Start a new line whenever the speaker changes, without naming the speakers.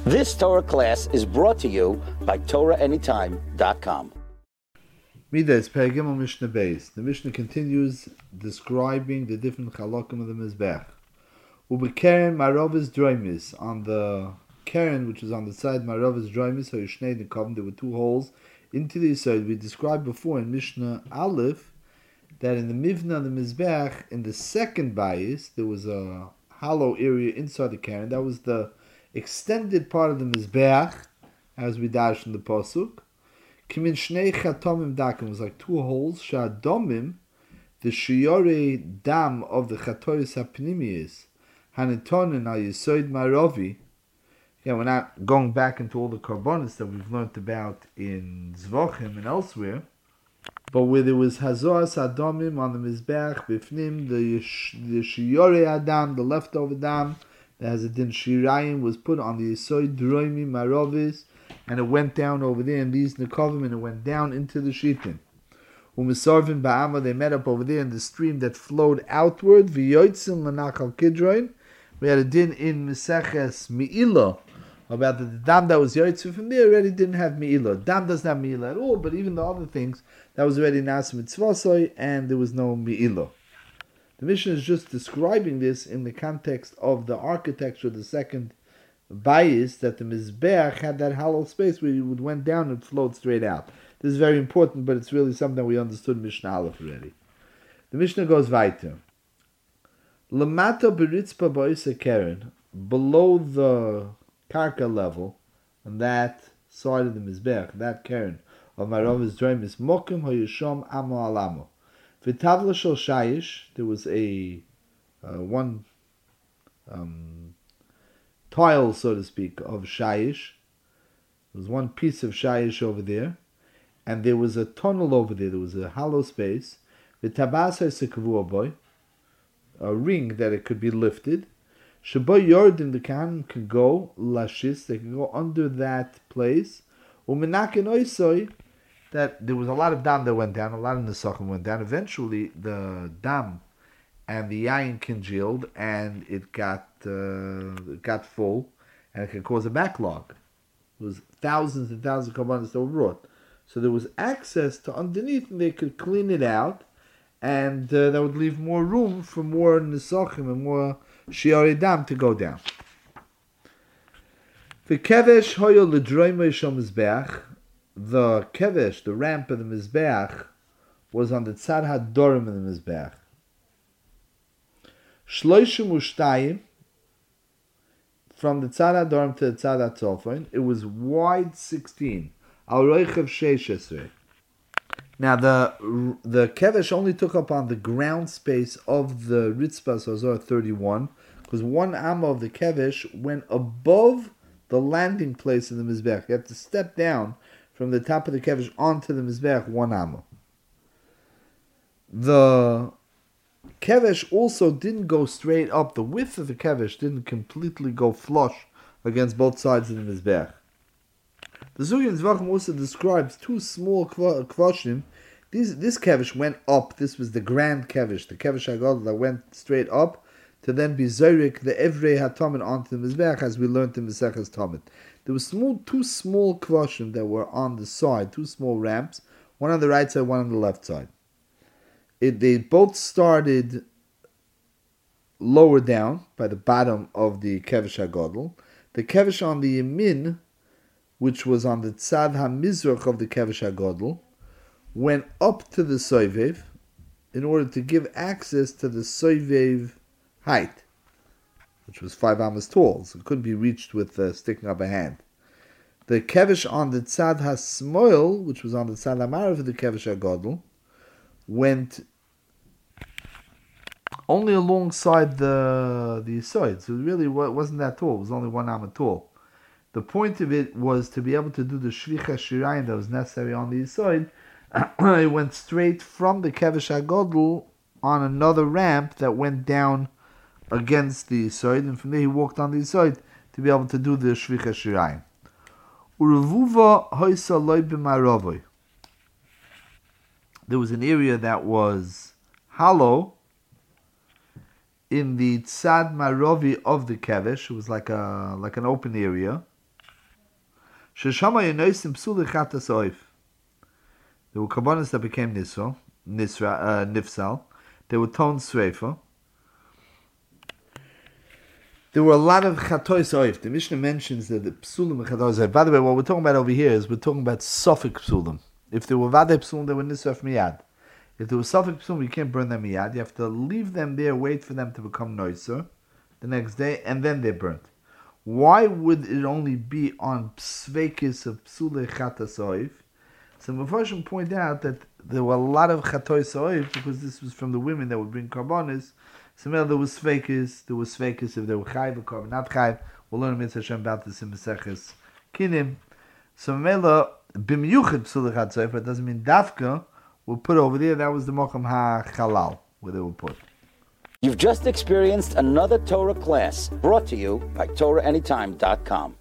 This Torah class is brought to you by TorahAnytime.com.
Midas Pergimel Mishnah Beis. The Mishnah continues describing the different chalokim of the Mizbech. Ubekeren Marovis Droimis. On the Keren, which is on the side Marovis Droimis, or Yishnei Nekovim, there were two holes into the side. We described before in Mishnah Aleph that in the Mivna of the Mizbech, in the second bayis, there was a hollow area inside the Keren. That was the extended part of the Mizbech, as we dash in the Pasuk. Kimin Shnei Chatomim Dakim, was like two holes. Sha'adomim, the Shiore Dam of the Chatoris HaPnimiyis, Hanitonin Al Yisoid Marovi. Yeah, we're not going back into all the Karbonis that we've learned about in Zvochim and elsewhere, but where there was Hazoras Adomim on the Mizbech, Bifnim, the Shiore Adam, the leftover Dam, that has a din Shirayim, was put on the Yisoid Droimi Marovis, and it went down over there in these Nekovim, and it went down into the Shitin. Umisarvin Ba'ama, they met up over there in the stream that flowed outward, V'yoitzim Manachal Kidroin. We had a din in Meseches Mi'ilah, about the dam that was Yoitzu from there already didn't have Mi'ilah. Dam doesn't have Mi'ilah at all, but even the other things, that was already Nasa Mitzvasoi, and there was no Mi'ilah. The Mishnah is just describing this in the context of the architecture of the second bayis, that the Mizbeach had that hollow space where it went down and flowed straight out. This is very important, but it's really something that we understood in Mishnah Aleph already. The Mishnah goes weiter. Lamata beritzpa ba'isa keren, below the karka level, on that side of the Mizbeach, that keren of Marovis Droimis, mokim hayushom amo alamo. V'tavla shel shayish, there was a one tile, so to speak, of shayish. There was one piece of shayish over there, and there was a tunnel over there. There was a hollow space. V'tabasay sekavua boy, a ring that it could be lifted. Shabo Yordim, the Kahanim can go lashis, they can go under that place. Umenakin oisoi, that there was a lot of dam that went down, a lot of nesachim went down. Eventually, the dam and the yayin congealed, and it got full, and it could cause a backlog. It was thousands and thousands of korbanos that were brought, so there was access to underneath, and they could clean it out, and that would leave more room for more nesachim and more shiori dam to go down. The kevesh hoyo ledroimei shel mizbeach. The kevesh, the ramp of the Mizbeach, was on the tzad hadorim of the Mizbeach. Shloishim ushtayim, from the tzad hadorim to the tzad hatzofon, it was wide 16. Al roichev sheishesrei. Now the kevesh only took up on the ground space of the Ritzpas Hazor 31, because one amma of the kevesh went above the landing place in the Mizbeach. You have to step down from the top of the kevesh onto the Mizbeach, one amma. The kevesh also didn't go straight up. The width of the kevesh didn't completely go flush against both sides of the Mizbeach. The Zugi in Zvachim also describes two small kvashim. This kevesh went up. This was the grand kevesh, the kevesh hagadol that went straight up to then be zorik the evrei hatamid onto the Mizbeach, as we learned in Maseches Tamid. There were two small kvashim that were on the side, two small ramps, one on the right side, one on the left side. They both started lower down by the bottom of the kevesh hagadol. The kevesh on the yamin, which was on the tzad hamizrach of the kevesh hagadol, went up to the soivev in order to give access to the soivev height, which was 5 amas tall, so it couldn't be reached with sticking up a hand. The kevesh on the tzad hasmoil, which was on the tzad hamarav of the kevesh hagadol, went only alongside the side, so it really wasn't that tall. It was only 1 amma tall. The point of it was to be able to do the shvicha shirayim that was necessary on the side. It went straight from the kevesh hagadol on another ramp that went down against the side, and from there he walked on the side to be able to do the shvicha shirayim. Urevuva hoisa loy b'maravoi. There was an area that was hollow in the tzad marovi of the kevesh. It was like an open area. Sheshama Yenosim Psuli Chatas Oif. There were Karbanos that became Nifsal. They were Ton Sreifa. There were a lot of Chatois Oif. The Mishnah mentions that the Psulim and Chatois Oif. By the way, what we're talking about over here is we're talking about Sofik Psulim. If there were Vadei Psulim, they were Nisraf Miyad. If there was Sofik Psulim, you can't burn them Miyad. You have to leave them there, wait for them to become Noiser the next day, and then they're burnt. Why would it only be on Psveikis of Psulei Chatas Oif? So Mepharshim point out that there were a lot of Chatois Oif because this was from the women that would bring Karbanis. So there was Sveikis if they were Chayv or Karban, not Chayv. We'll learn Mitzvah Hashem about this in Maseches Kinim. So Mela Bimyuchid Psulei Chatas Oif, but it doesn't mean Dafka, were put over there. That was the Mocham HaChalal, where they were put.
You've just experienced another Torah class brought to you by TorahAnytime.com.